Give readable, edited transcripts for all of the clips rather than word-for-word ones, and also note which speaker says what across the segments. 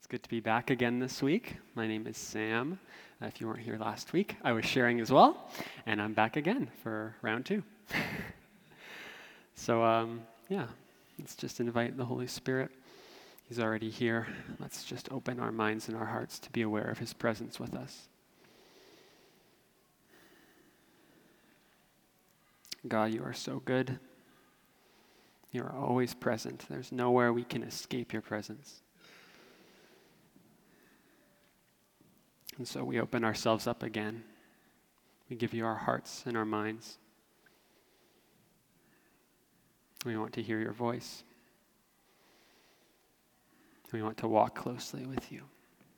Speaker 1: Good to be back again this week. My name is Sam. If you weren't here last week, I was sharing as well, and I'm back again for round 2. So, let's just invite the Holy Spirit. He's already here. Let's just open our minds and our hearts to be aware of His presence with us. God, you are so good. You are always present. There's nowhere we can escape your presence. And so we open ourselves up again. We give you our hearts and our minds. We want to hear your voice. We want to walk closely with you.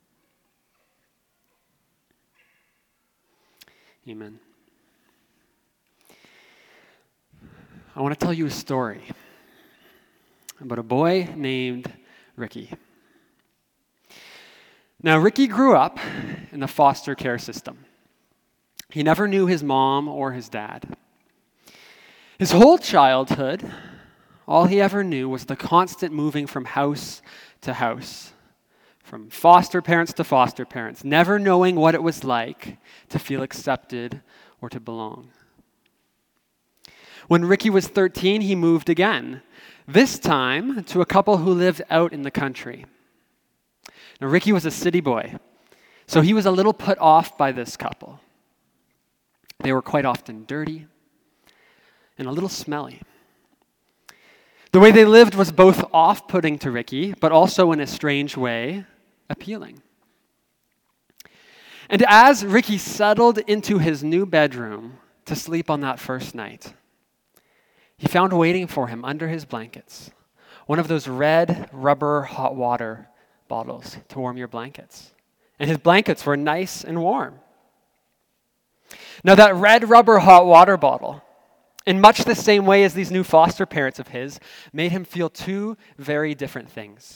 Speaker 1: Amen. I want to tell you a story about a boy named Ricky. Now, Ricky grew up in the foster care system. He never knew his mom or his dad. His whole childhood, all he ever knew was the constant moving from house to house, from foster parents to foster parents, never knowing what it was like to feel accepted or to belong. When Ricky was 13, he moved again, this time to a couple who lived out in the country. Now, Ricky was a city boy, so he was a little put off by this couple. They were quite often dirty and a little smelly. The way they lived was both off-putting to Ricky, but also in a strange way, appealing. And as Ricky settled into his new bedroom to sleep on that first night, he found waiting for him under his blankets one of those red rubber hot water bottles to warm your blankets. And his blankets were nice and warm. Now that red rubber hot water bottle, in much the same way as these new foster parents of his, made him feel two very different things.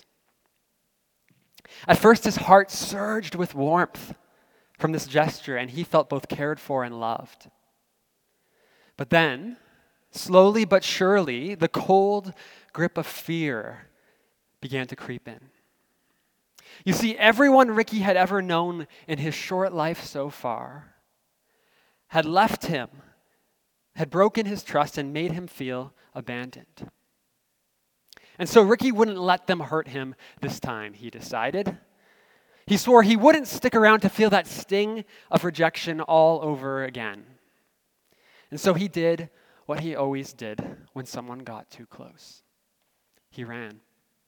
Speaker 1: At first, his heart surged with warmth from this gesture, and he felt both cared for and loved. But then, slowly but surely, the cold grip of fear began to creep in. You see, everyone Ricky had ever known in his short life so far had left him, had broken his trust, and made him feel abandoned. And so Ricky wouldn't let them hurt him this time, he decided. He swore he wouldn't stick around to feel that sting of rejection all over again. And so he did what he always did when someone got too close. He ran.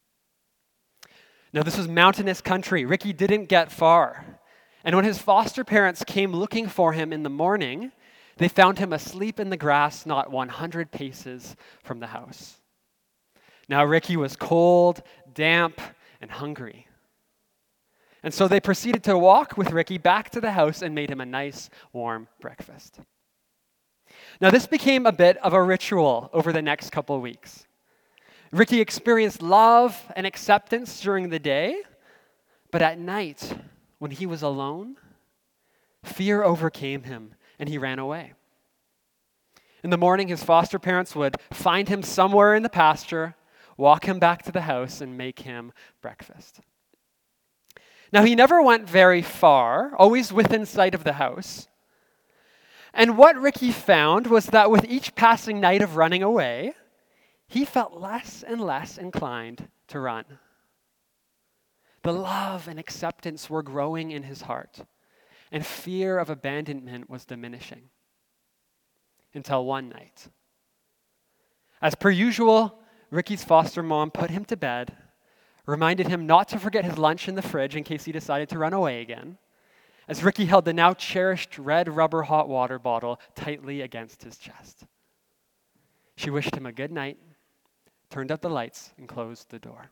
Speaker 1: Now, this was mountainous country. Ricky didn't get far. And when his foster parents came looking for him in the morning, they found him asleep in the grass not 100 paces from the house. Now, Ricky was cold, damp, and hungry. And so they proceeded to walk with Ricky back to the house and made him a nice, warm breakfast. Now, this became a bit of a ritual over the next couple of weeks. Ricky experienced love and acceptance during the day, but at night, when he was alone, fear overcame him and he ran away. In the morning, his foster parents would find him somewhere in the pasture, walk him back to the house, and make him breakfast. Now, he never went very far, always within sight of the house. And what Ricky found was that with each passing night of running away, he felt less and less inclined to run. The love and acceptance were growing in his heart, and fear of abandonment was diminishing. Until one night. As per usual, Ricky's foster mom put him to bed, reminded him not to forget his lunch in the fridge in case he decided to run away again, as Ricky held the now cherished red rubber hot water bottle tightly against his chest. She wished him a good night, turned out the lights, and closed the door.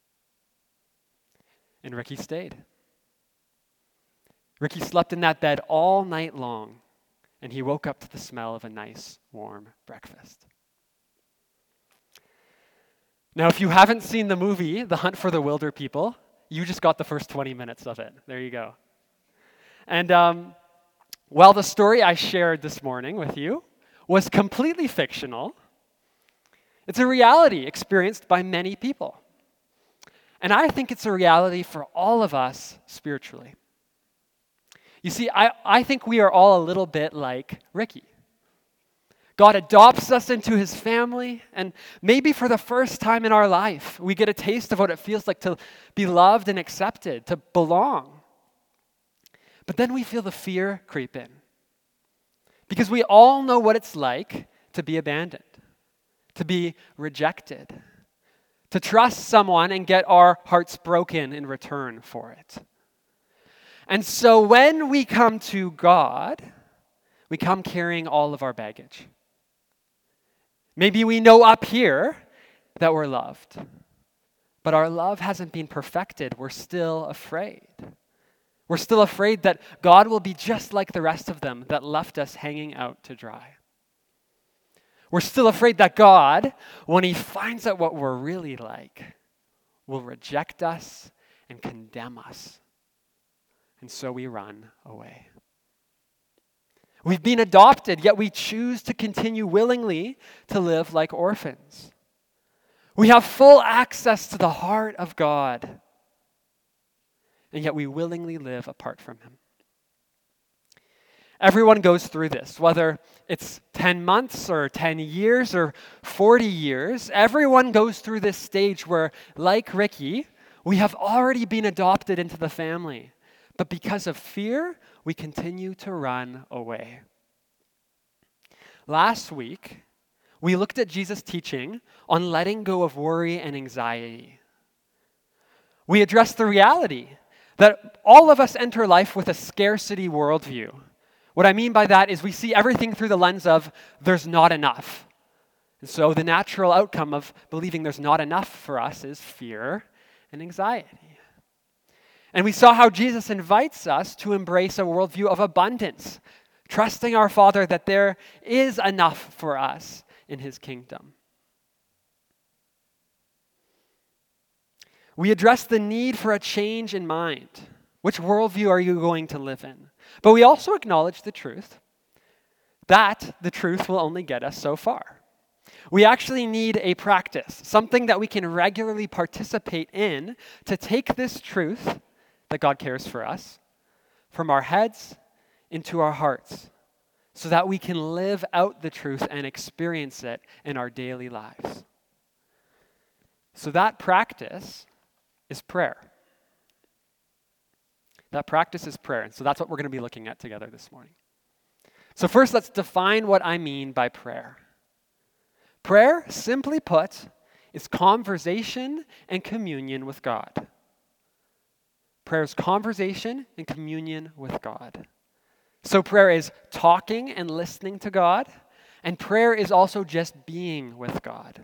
Speaker 1: And Ricky stayed. Ricky slept in that bed all night long, and he woke up to the smell of a nice, warm breakfast. Now, if you haven't seen the movie, The Hunt for the Wilder People, you just got the first 20 minutes of it. There you go. And while the story I shared this morning with you was completely fictional, it's a reality experienced by many people. And I think it's a reality for all of us spiritually. You see, I think we are all a little bit like Ricky. God adopts us into his family, and maybe for the first time in our life, we get a taste of what it feels like to be loved and accepted, to belong. But then we feel the fear creep in. Because we all know what it's like to be abandoned, to be rejected, to trust someone and get our hearts broken in return for it. And so when we come to God, we come carrying all of our baggage. Maybe we know up here that we're loved, but our love hasn't been perfected. We're still afraid. We're still afraid that God will be just like the rest of them that left us hanging out to dry. We're still afraid that God, when he finds out what we're really like, will reject us and condemn us. And so we run away. We've been adopted, yet we choose to continue willingly to live like orphans. We have full access to the heart of God, and yet we willingly live apart from him. Everyone goes through this, whether it's 10 months or 10 years or 40 years. Everyone goes through this stage where, like Ricky, we have already been adopted into the family. But because of fear, we continue to run away. Last week, we looked at Jesus' teaching on letting go of worry and anxiety. We addressed the reality that all of us enter life with a scarcity worldview. What I mean by that is we see everything through the lens of there's not enough. And so the natural outcome of believing there's not enough for us is fear and anxiety. And we saw how Jesus invites us to embrace a worldview of abundance, trusting our Father that there is enough for us in his kingdom. We addressed the need for a change in mind. Which worldview are you going to live in? But we also acknowledge the truth that the truth will only get us so far. We actually need a practice, something that we can regularly participate in to take this truth that God cares for us from our heads into our hearts so that we can live out the truth and experience it in our daily lives. So that practice is prayer. That practice is prayer. And so that's what we're going to be looking at together this morning. So first, let's define what I mean by prayer. Prayer, simply put, is conversation and communion with God. Prayer is conversation and communion with God. So prayer is talking and listening to God, and prayer is also just being with God.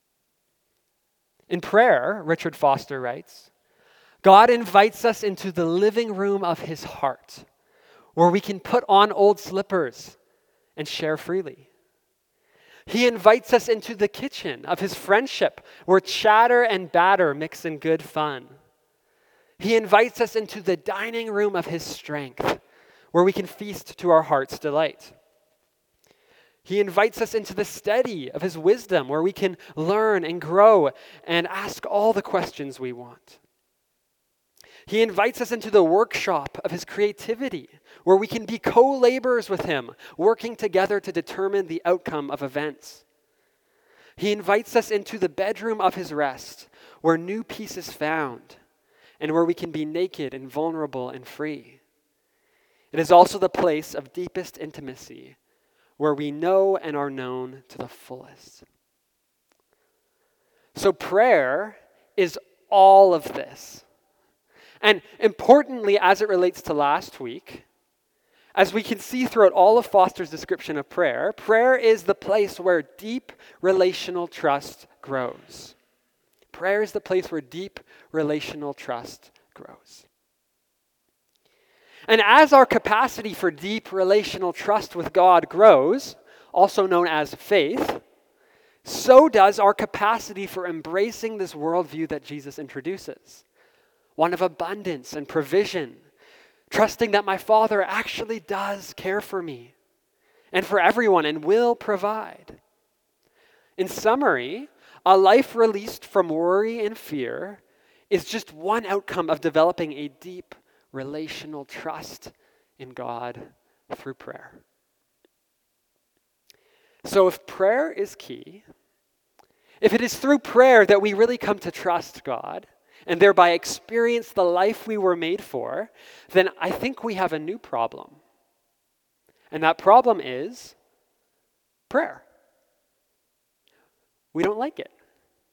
Speaker 1: In prayer, Richard Foster writes, God invites us into the living room of his heart, where we can put on old slippers and share freely. He invites us into the kitchen of his friendship, where chatter and batter mix in good fun. He invites us into the dining room of his strength, where we can feast to our heart's delight. He invites us into the study of his wisdom, where we can learn and grow and ask all the questions we want. He invites us into the workshop of his creativity, where we can be co-laborers with him, working together to determine the outcome of events. He invites us into the bedroom of his rest, where new peace is found, and where we can be naked and vulnerable and free. It is also the place of deepest intimacy, where we know and are known to the fullest. So prayer is all of this. And importantly, as it relates to last week, as we can see throughout all of Foster's description of prayer, prayer is the place where deep relational trust grows. Prayer is the place where deep relational trust grows. And as our capacity for deep relational trust with God grows, also known as faith, so does our capacity for embracing this worldview that Jesus introduces. One of abundance and provision, trusting that my Father actually does care for me and for everyone and will provide. In summary, a life released from worry and fear is just one outcome of developing a deep relational trust in God through prayer. So if prayer is key, if it is through prayer that we really come to trust God and thereby experience the life we were made for, then I think we have a new problem. And that problem is prayer. We don't like it.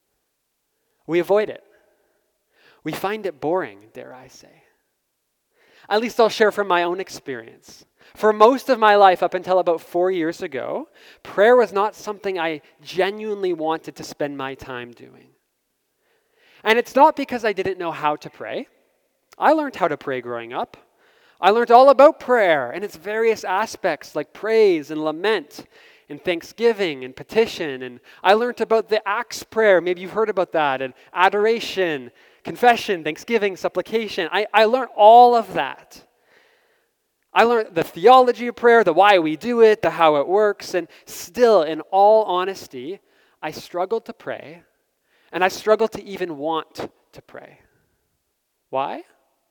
Speaker 1: We avoid it. We find it boring, dare I say. At least I'll share from my own experience. For most of my life, up until about 4 years ago, prayer was not something I genuinely wanted to spend my time doing. And it's not because I didn't know how to pray. I learned how to pray growing up. I learned all about prayer and its various aspects like praise and lament and thanksgiving and petition. And I learned about the Acts prayer. Maybe you've heard about that. And adoration, confession, thanksgiving, supplication. I learned all of that. I learned the theology of prayer, the why we do it, the how it works. And still, in all honesty, I struggled to pray. And I struggled to even want to pray. Why?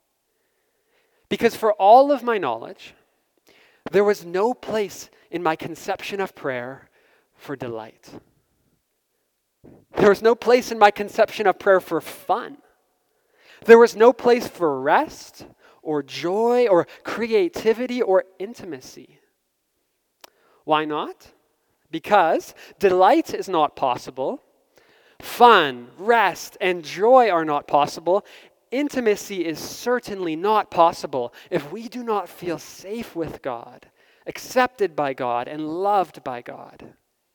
Speaker 1: Because for all of my knowledge, there was no place in my conception of prayer for delight. There was no place in my conception of prayer for fun. There was no place for rest or joy or creativity or intimacy. Why not? Because delight is not possible. Fun, rest, and joy are not possible. Intimacy is certainly not possible if we do not feel safe with God, accepted by God, and loved by God.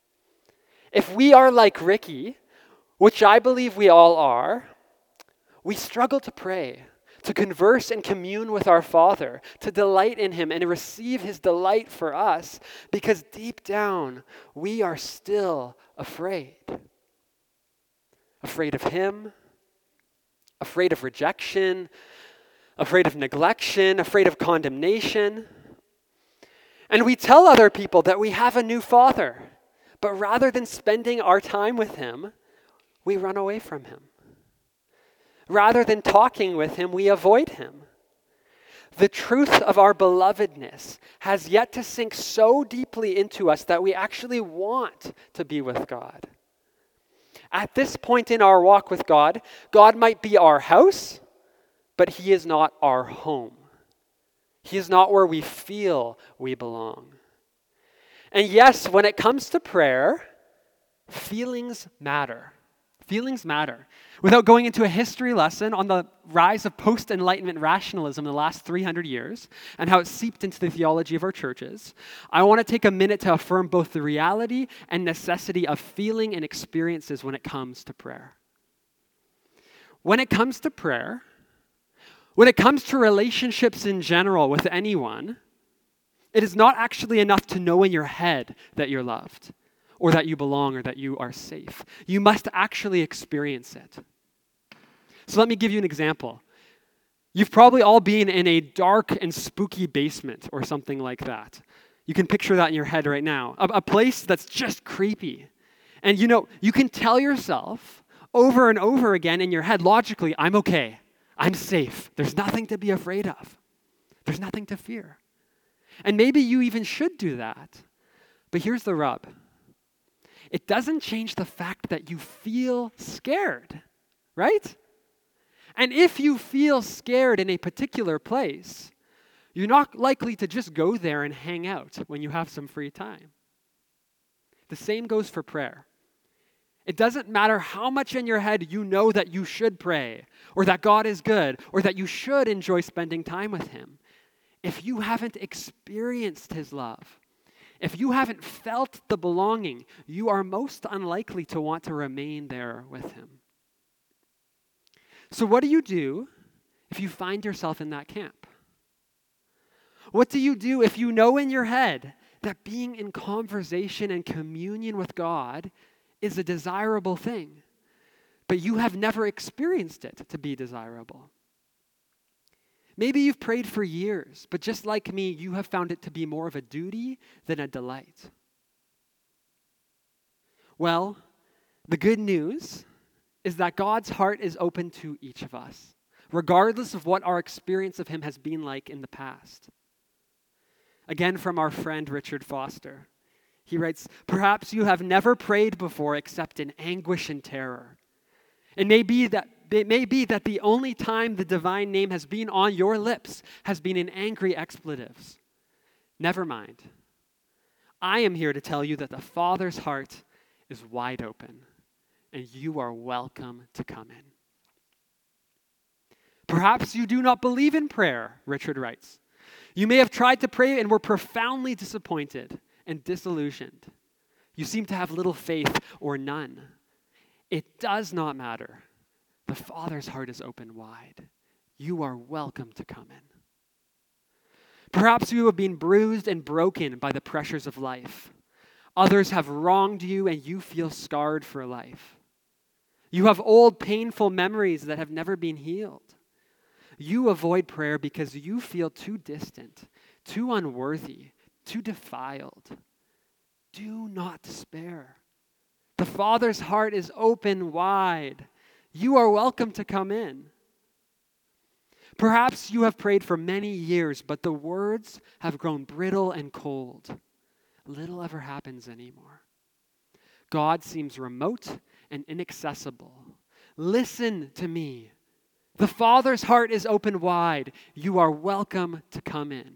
Speaker 1: If we are like Ricky, which I believe we all are, we struggle to pray, to converse and commune with our Father, to delight in Him and receive His delight for us, because deep down we are still afraid. Afraid of Him, afraid of rejection, afraid of neglection, afraid of condemnation. And we tell other people that we have a new Father, but rather than spending our time with Him, we run away from Him. Rather than talking with Him, we avoid Him. The truth of our belovedness has yet to sink so deeply into us that we actually want to be with God. At this point in our walk with God, God might be our house, but He is not our home. He is not where we feel we belong. And yes, when it comes to prayer, feelings matter. Feelings matter. Without going into a history lesson on the rise of post-Enlightenment rationalism in the last 300 years and how it seeped into the theology of our churches, I want to take a minute to affirm both the reality and necessity of feeling and experiences when it comes to prayer. When it comes to prayer, when it comes to relationships in general with anyone, it is not actually enough to know in your head that you're loved, or that you belong, or that you are safe. You must actually experience it. So let me give you an example. You've probably all been in a dark and spooky basement or something like that. You can picture that in your head right now. A place that's just creepy. And you can tell yourself over and over again in your head, logically, I'm okay. I'm safe. There's nothing to be afraid of. There's nothing to fear. And maybe you even should do that. But here's the rub. It doesn't change the fact that you feel scared, right? And if you feel scared in a particular place, you're not likely to just go there and hang out when you have some free time. The same goes for prayer. It doesn't matter how much in your head you know that you should pray, or that God is good, or that you should enjoy spending time with Him. If you haven't experienced His love, if you haven't felt the belonging, you are most unlikely to want to remain there with Him. So what do you do if you find yourself in that camp? What do you do if you know in your head that being in conversation and communion with God is a desirable thing, but you have never experienced it to be desirable? Maybe you've prayed for years, but just like me, you have found it to be more of a duty than a delight. Well, the good news is that God's heart is open to each of us, regardless of what our experience of him has been like in the past. Again, from our friend Richard Foster. He writes, "Perhaps you have never prayed before except in anguish and terror. It may be that the only time the divine name has been on your lips has been in angry expletives. Never mind. I am here to tell you that the Father's heart is wide open, and you are welcome to come in." Perhaps you do not believe in prayer, Richard writes. You may have tried to pray and were profoundly disappointed and disillusioned. You seem to have little faith or none. It does not matter. The Father's heart is open wide. You are welcome to come in. Perhaps you have been bruised and broken by the pressures of life. Others have wronged you and you feel scarred for life. You have old painful memories that have never been healed. You avoid prayer because you feel too distant, too unworthy, too defiled. Do not despair. The Father's heart is open wide. You are welcome to come in. Perhaps you have prayed for many years, but the words have grown brittle and cold. Little ever happens anymore. God seems remote and inaccessible. Listen to me. The Father's heart is open wide. You are welcome to come in.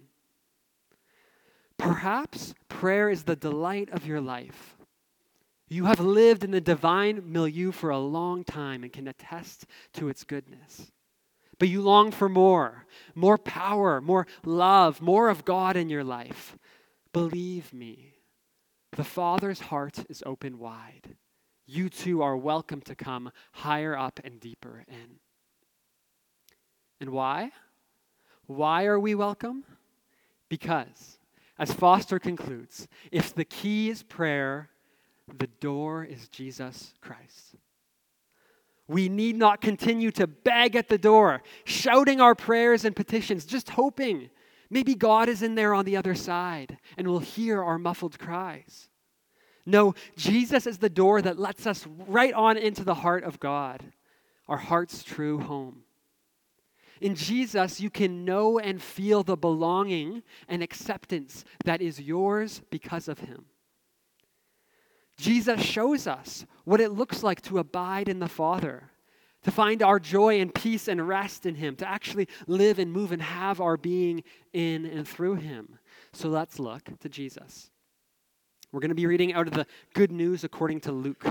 Speaker 1: Perhaps prayer is the delight of your life. You have lived in the divine milieu for a long time and can attest to its goodness. But you long for more power, more love, more of God in your life. Believe me, the Father's heart is open wide. You too are welcome to come higher up and deeper in. And why? Why are we welcome? Because, as Foster concludes, if the key is prayer, the door is Jesus Christ. We need not continue to beg at the door, shouting our prayers and petitions, just hoping maybe God is in there on the other side and will hear our muffled cries. No, Jesus is the door that lets us right on into the heart of God, our heart's true home. In Jesus, you can know and feel the belonging and acceptance that is yours because of him. Jesus shows us what it looks like to abide in the Father, to find our joy and peace and rest in him, to actually live and move and have our being in and through him. So let's look to Jesus. We're going to be reading out of the Good News according to Luke.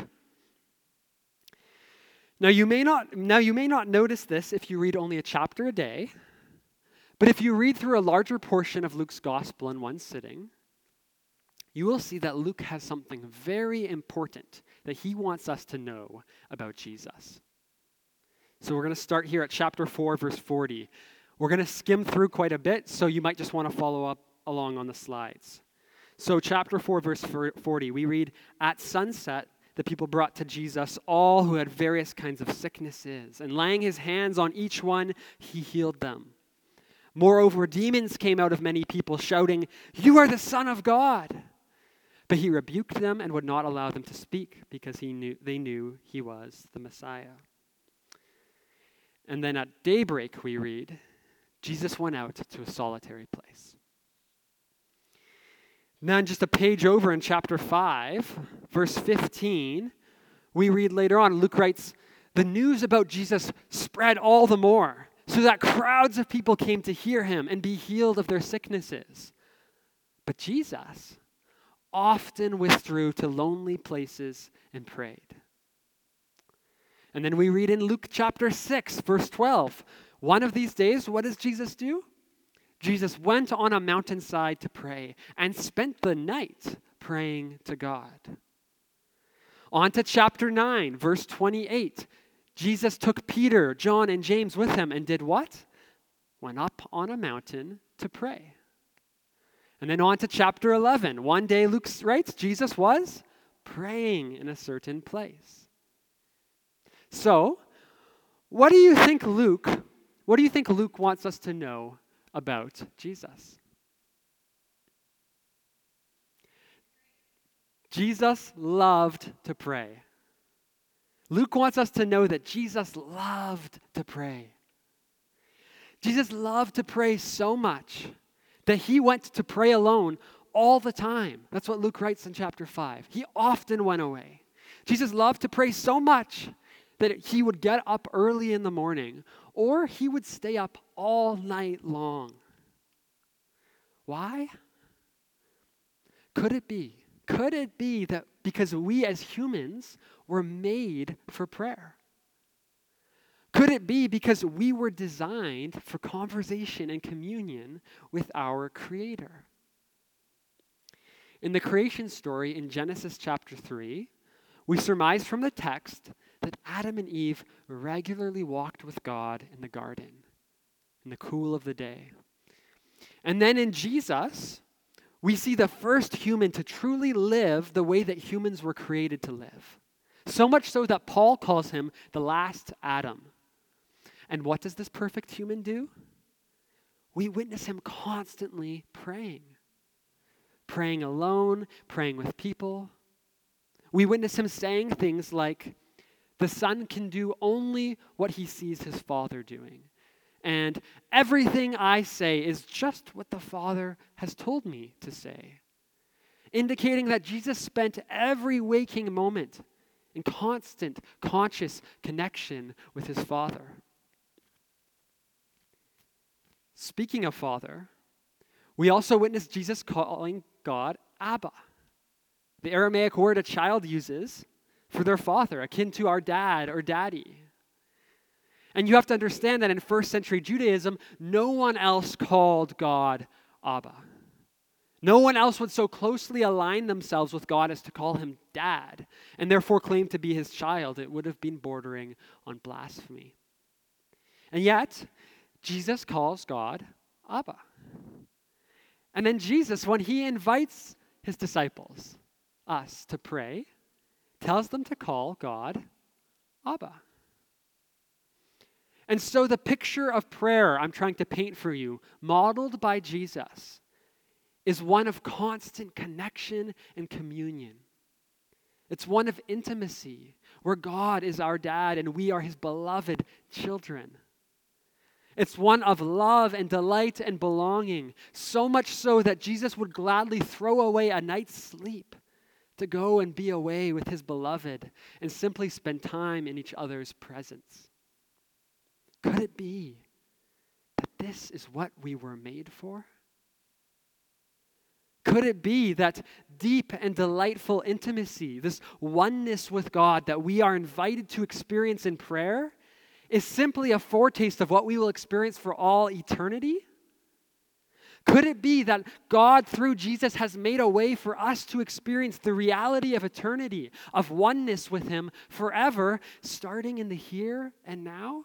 Speaker 1: Now you may not notice this if you read only a chapter a day, but if you read through a larger portion of Luke's gospel in one sitting, you will see that Luke has something very important that he wants us to know about Jesus. So we're going to start here at chapter 4, verse 40. We're going to skim through quite a bit, so you might just want to follow up along on the slides. So chapter 4, verse 40, we read, "At sunset, the people brought to Jesus all who had various kinds of sicknesses, and laying his hands on each one, he healed them. Moreover, demons came out of many people, shouting, 'You are the Son of God!' But he rebuked them and would not allow them to speak, because they knew he was the Messiah." And then at daybreak, we read, Jesus went out to a solitary place. Then just a page over in chapter 5, verse 15, we read later on, Luke writes, "The news about Jesus spread all the more, so that crowds of people came to hear him and be healed of their sicknesses. But Jesus often withdrew to lonely places and prayed." And then we read in Luke chapter 6, verse 12, one of these days, what does Jesus do? Jesus went on a mountainside to pray and spent the night praying to God. On to chapter 9, verse 28. Jesus took Peter, John, and James with him and did what? Went up on a mountain to pray. And then on to chapter 11. One day, Luke writes, Jesus was praying in a certain place. So, what do you think Luke wants us to know about Jesus? Jesus loved to pray. Luke wants us to know that Jesus loved to pray. Jesus loved to pray so much that he went to pray alone all the time. That's what Luke writes in chapter 5. He often went away. Jesus loved to pray so much that he would get up early in the morning, or he would stay up all night long. Why? Could it be that because we as humans were made for prayer? Could it be because we were designed for conversation and communion with our Creator? In the creation story in Genesis chapter 3, we surmise from the text that Adam and Eve regularly walked with God in the garden in the cool of the day. And then in Jesus, we see the first human to truly live the way that humans were created to live. So much so that Paul calls him the last Adam. And what does this perfect human do? We witness him constantly praying. Praying alone, praying with people. We witness him saying things like, the Son can do only what he sees his Father doing. And everything I say is just what the Father has told me to say. Indicating that Jesus spent every waking moment in constant, conscious connection with his Father. Speaking of Father, we also witness Jesus calling God Abba, the Aramaic word a child uses for their father, akin to our dad or daddy. And you have to understand that in first century Judaism, no one else called God Abba. No one else would so closely align themselves with God as to call him dad, and therefore claim to be his child. It would have been bordering on blasphemy. And yet, Jesus calls God Abba. And then Jesus, when he invites his disciples, us, to pray, tells them to call God Abba. And so the picture of prayer I'm trying to paint for you, modeled by Jesus, is one of constant connection and communion. It's one of intimacy, where God is our dad and we are his beloved children. It's one of love and delight and belonging, so much so that Jesus would gladly throw away a night's sleep to go and be away with his beloved and simply spend time in each other's presence. Could it be that this is what we were made for? Could it be that deep and delightful intimacy, this oneness with God that we are invited to experience in prayer, is simply a foretaste of what we will experience for all eternity? Could it be that God, through Jesus, has made a way for us to experience the reality of eternity, of oneness with him forever, starting in the here and now?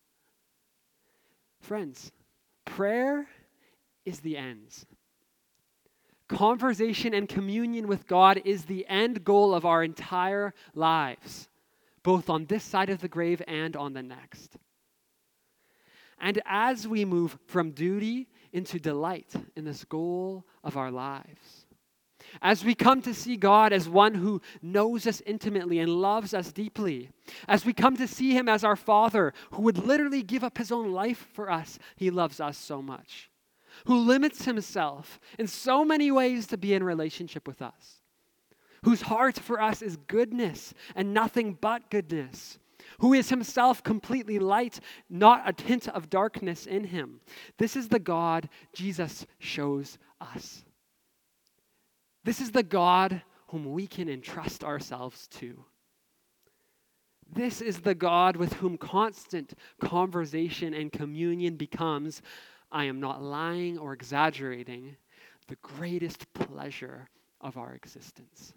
Speaker 1: Friends, prayer is the ends. Conversation and communion with God is the end goal of our entire lives, both on this side of the grave and on the next. And as we move from duty into delight in this goal of our lives, as we come to see God as one who knows us intimately and loves us deeply, as we come to see him as our Father who would literally give up his own life for us, he loves us so much, who limits himself in so many ways to be in relationship with us, whose heart for us is goodness and nothing but goodness, who is himself completely light, not a hint of darkness in him. This is the God Jesus shows us. This is the God whom we can entrust ourselves to. This is the God with whom constant conversation and communion becomes, I am not lying or exaggerating, the greatest pleasure of our existence.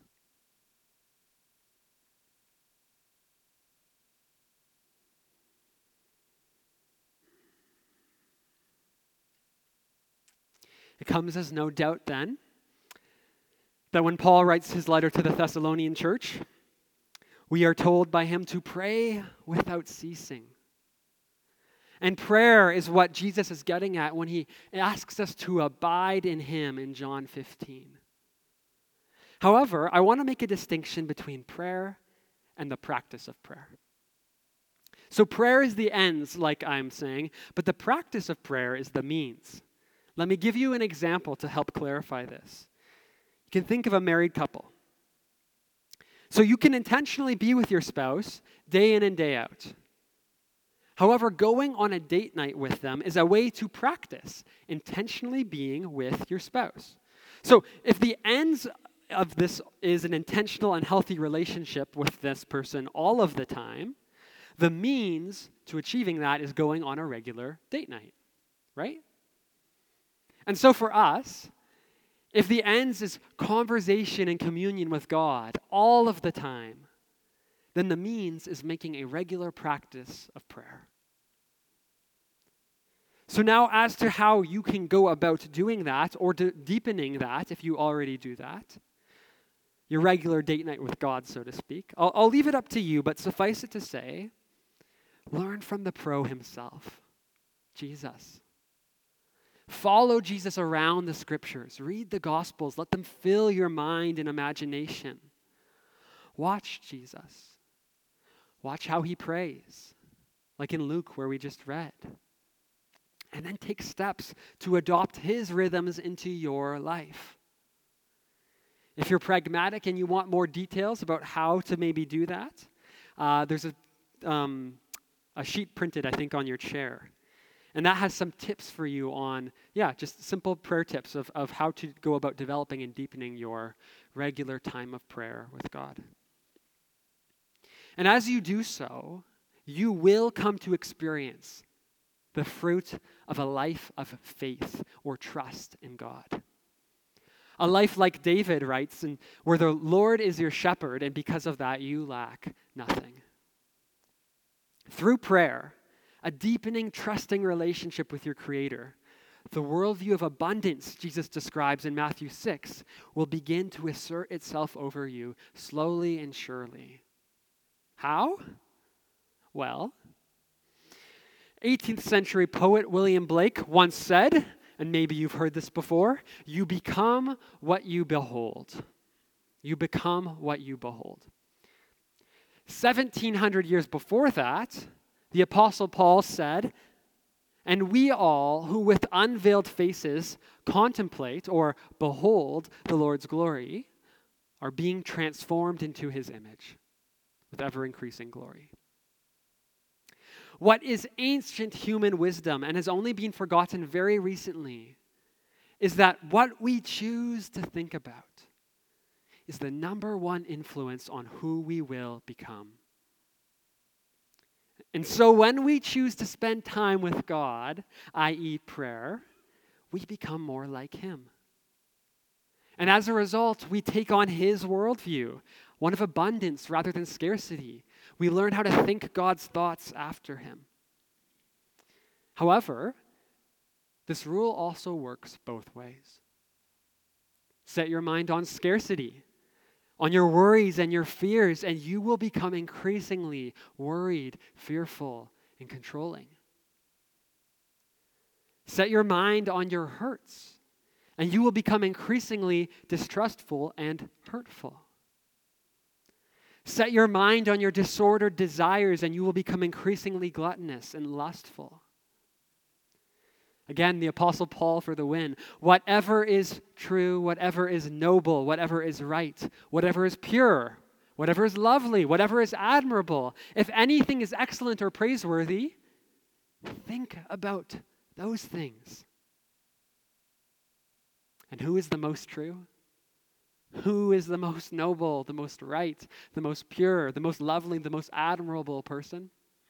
Speaker 1: It comes as no doubt then that when Paul writes his letter to the Thessalonian church, we are told by him to pray without ceasing. And prayer is what Jesus is getting at when he asks us to abide in him in John 15. However, I want to make a distinction between prayer and the practice of prayer. So prayer is the ends, like I'm saying, but the practice of prayer is the means. Let me give you an example to help clarify this. You can think of a married couple. So you can intentionally be with your spouse day in and day out. However, going on a date night with them is a way to practice intentionally being with your spouse. So if the ends of this is an intentional and healthy relationship with this person all of the time, the means to achieving that is going on a regular date night, right? And so for us, if the ends is conversation and communion with God all of the time, then the means is making a regular practice of prayer. So now as to how you can go about doing that or deepening that, if you already do that, your regular date night with God, so to speak, I'll leave it up to you, but suffice it to say, learn from the pro himself, Jesus. Follow Jesus around the scriptures. Read the gospels. Let them fill your mind and imagination. Watch Jesus. Watch how he prays, like in Luke where we just read. And then take steps to adopt his rhythms into your life. If you're pragmatic and you want more details about how to maybe do that, there's a sheet printed, I think, on your chair. And that has some tips for you on, just simple prayer tips of how to go about developing and deepening your regular time of prayer with God. And as you do so, you will come to experience the fruit of a life of faith or trust in God. A life like David writes, and where the Lord is your shepherd, and because of that you lack nothing. Through prayer, a deepening, trusting relationship with your Creator, the worldview of abundance Jesus describes in Matthew 6 will begin to assert itself over you slowly and surely. How? Well, 18th century poet William Blake once said, and maybe you've heard this before, you become what you behold. You become what you behold. 1700 years before that, the Apostle Paul said, and we all who with unveiled faces contemplate or behold the Lord's glory are being transformed into his image with ever-increasing glory. What is ancient human wisdom and has only been forgotten very recently is that what we choose to think about is the number one influence on who we will become. And so when we choose to spend time with God, i.e. prayer, we become more like him. And as a result, we take on his worldview, one of abundance rather than scarcity. We learn how to think God's thoughts after him. However, this rule also works both ways. Set your mind on scarcity, on your worries and your fears, and you will become increasingly worried, fearful, and controlling. Set your mind on your hurts, and you will become increasingly distrustful and hurtful. Set your mind on your disordered desires, and you will become increasingly gluttonous and lustful. Again, the Apostle Paul for the win. Whatever is true, whatever is noble, whatever is right, whatever is pure, whatever is lovely, whatever is admirable, if anything is excellent or praiseworthy, think about those things. And who is the most true? Who is the most noble, the most right, the most pure, the most lovely, the most admirable person?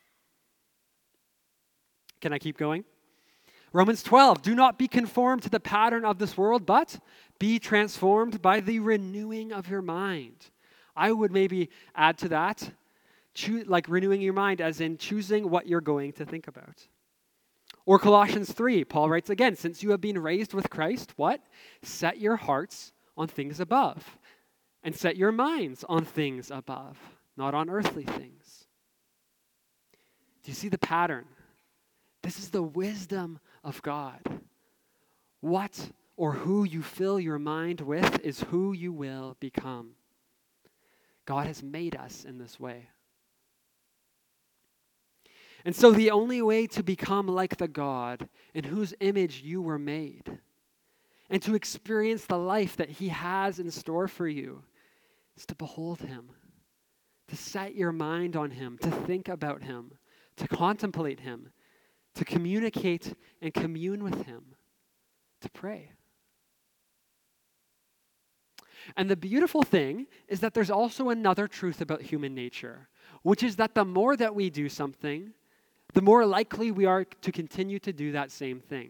Speaker 1: Can I keep going? Romans 12, do not be conformed to the pattern of this world, but be transformed by the renewing of your mind. I would maybe add to that, like renewing your mind as in choosing what you're going to think about. Or Colossians 3, Paul writes again, since you have been raised with Christ, what? Set your hearts on things above, and set your minds on things above, not on earthly things. Do you see the pattern? This is the wisdom of God. What or who you fill your mind with is who you will become. God has made us in this way. And so the only way to become like the God in whose image you were made and to experience the life that he has in store for you is to behold him, to set your mind on him, to think about him, to contemplate him, to communicate and commune with him, to pray. And the beautiful thing is that there's also another truth about human nature, which is that the more that we do something, the more likely we are to continue to do that same thing.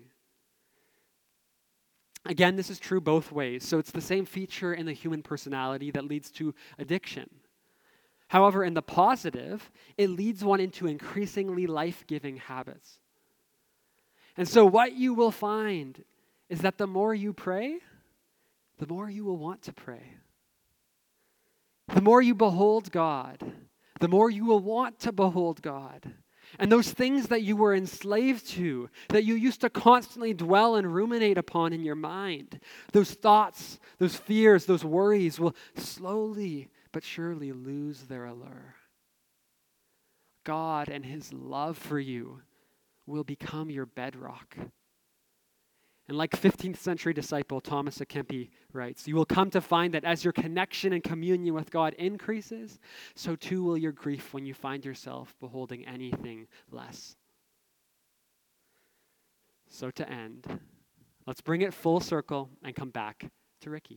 Speaker 1: Again, this is true both ways. So it's the same feature in the human personality that leads to addiction. However, in the positive, it leads one into increasingly life-giving habits. And so what you will find is that the more you pray, the more you will want to pray. The more you behold God, the more you will want to behold God. And those things that you were enslaved to, that you used to constantly dwell and ruminate upon in your mind, those thoughts, those fears, those worries will slowly but surely lose their allure. God and his love for you will become your bedrock. And like 15th century disciple Thomas à Kempis writes, you will come to find that as your connection and communion with God increases, so too will your grief when you find yourself beholding anything less. So to end, let's bring it full circle and come back to Ricky.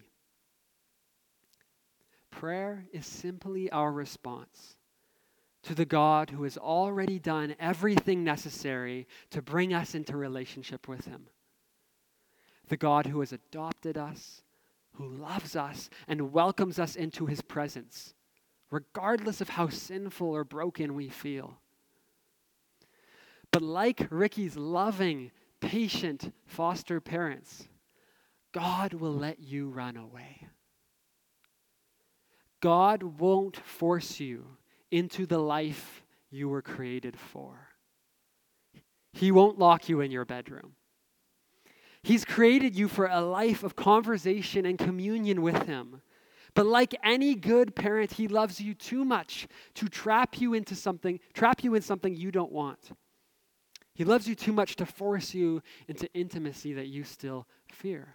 Speaker 1: Prayer is simply our response to the God who has already done everything necessary to bring us into relationship with him. The God who has adopted us, who loves us, and welcomes us into his presence, regardless of how sinful or broken we feel. But like Ricky's loving, patient foster parents, God will let you run away. God won't force you into the life you were created for. He won't lock you in your bedroom. He's created you for a life of conversation and communion with him. But like any good parent, he loves you too much to trap you in something you don't want. He loves you too much to force you into intimacy that you still fear.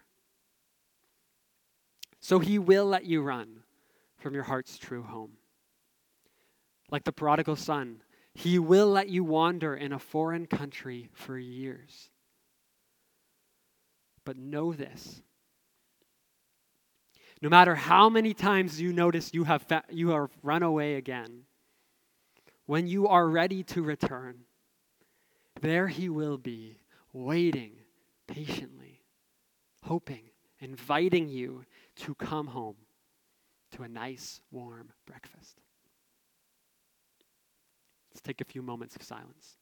Speaker 1: So he will let you run from your heart's true home. Like the prodigal son, he will let you wander in a foreign country for years. But know this. No matter how many times you notice you have run away again, when you are ready to return, there he will be, waiting patiently, hoping, inviting you to come home to a nice, warm breakfast. Let's take a few moments of silence.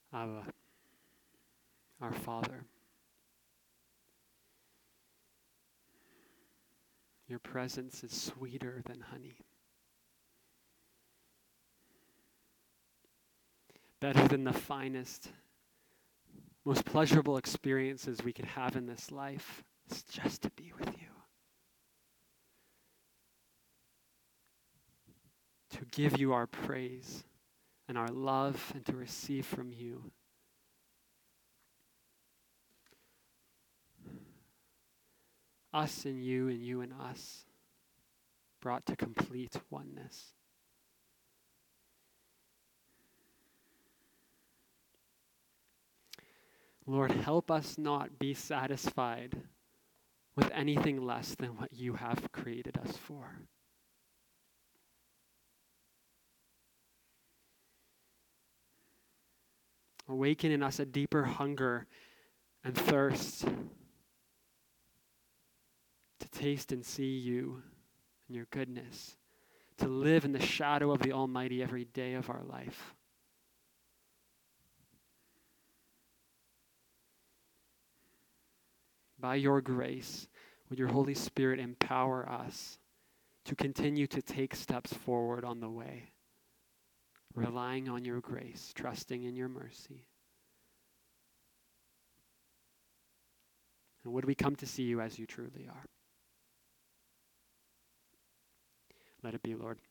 Speaker 1: Abba, our Father. Your presence is sweeter than honey. Better than the finest, most pleasurable experiences we could have in this life. It's just to be with you. To give you our praise and our love and to receive from you. Us and you and us, brought to complete oneness. Lord, help us not be satisfied with anything less than what you have created us for. Awaken in us a deeper hunger and thirst to taste and see you and your goodness, to live in the shadow of the Almighty every day of our life. By your grace, would your Holy Spirit empower us to continue to take steps forward on the way, relying on your grace, trusting in your mercy. And would we come to see you as you truly are? Let it be, Lord.